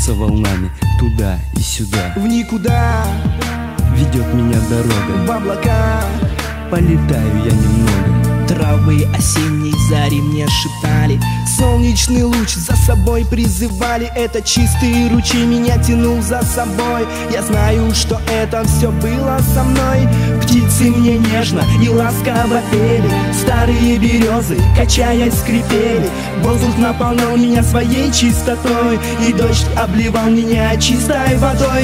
катится волнами туда и сюда. В никуда ведет меня дорога, в облака полетаю я немного. Травы осенней зари мне шептали, солнечный луч за собой призывали. Это чистый ручей меня тянул за собой. Я знаю, что это все было со мной. Птицы мне нежно и ласково пели, старые березы, качаясь, скрипели. Воздух наполнял меня своей чистотой, и дождь обливал меня чистой водой.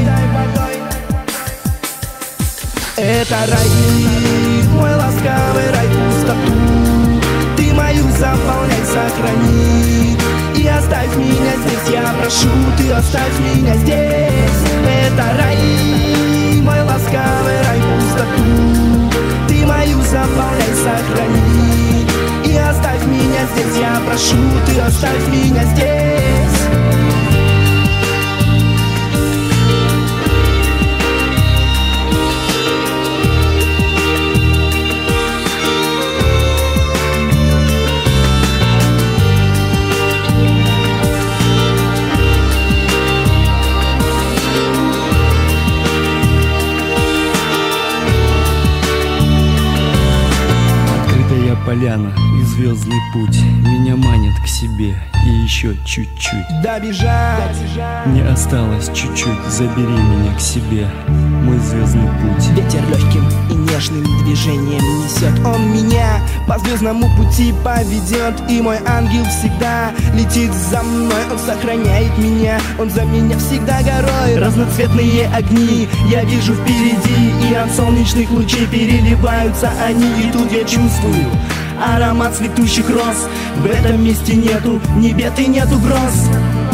Это рай, мой ласковый рай, пустоту ты мою заполняй, сохрани. И оставь меня здесь, я прошу, ты оставь меня здесь. Это рай, мой ласковый рай, пустоту ты мою заполняй, сохрани. И оставь меня здесь, я прошу, ты оставь меня здесь. Поляна и звездный путь меня манят к себе, и еще чуть-чуть добежать. Не осталось чуть-чуть, забери меня к себе, мой звездный путь. Ветер легким и нежным движением несет он меня, по звездному пути поведет. И мой ангел всегда летит за мной, он сохраняет меня, он за меня всегда горой. Разноцветные огни я вижу впереди, и от солнечных лучей переливаются они. И тут я чувствую аромат цветущих роз. В этом месте нету ни бед и нету гроз.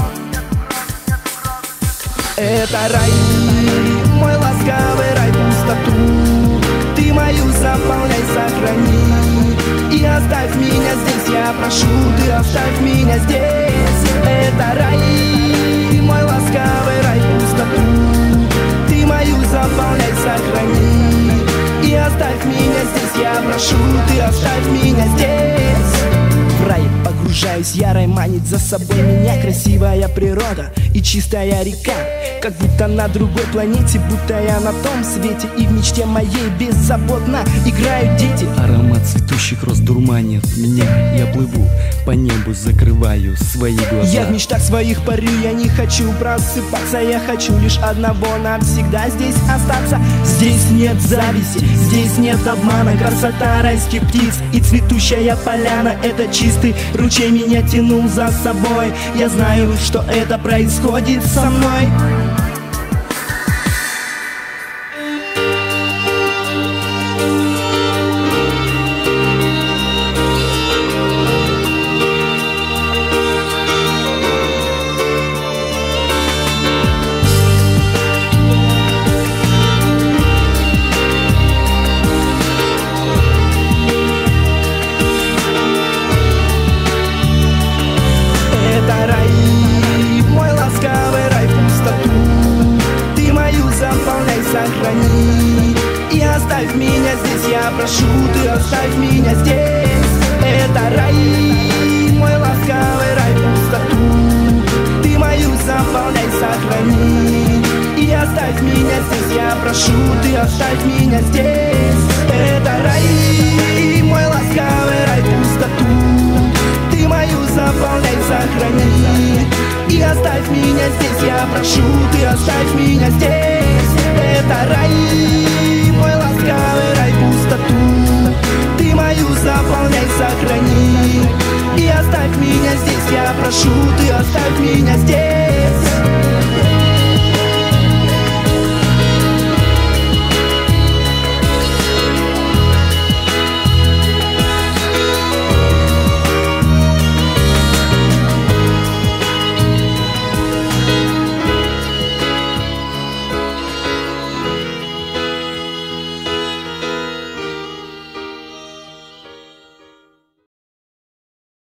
Это рай, мой ласковый рай, пустоту ты мою заполняй, сохрани. И оставь меня здесь, я прошу, ты оставь меня здесь. Это рай, мой ласковый рай, пустоту ты мою заполняй, сохрани. И оставь меня здесь, я прошу, ты оставь меня здесь. В рай погружаюсь, я рай манит за собой меня красивая природа и чистая река. Как будто на другой планете, будто я на том свете. И в мечте моей беззаботно играют дети. Аромат цветущих роз дурманит меня. Я плыву по небу, закрываю свои глаза. Я в мечтах своих парю, я не хочу просыпаться. Я хочу лишь одного, навсегда здесь остаться. Здесь нет зависти, здесь нет обмана. Красота райских птиц и цветущая поляна. Это чистый ручей меня тянул за собой. Я знаю, что это происходит со мной. Сохрани и оставь меня здесь, я прошу, ты оставь меня здесь. Это рай, мой ласковый рай, пустоту ты мою заполняй, сохрани. И оставь меня здесь, я прошу, ты оставь меня здесь. Это рай, мой ласковый рай, пустоту ты мою заполняй, сохрани. И оставь меня здесь, я прошу, ты оставь меня здесь. Это рай, мой ласковый рай, пустоту ты мою заполняй, сохрани. И оставь меня здесь, я прошу, ты оставь меня здесь.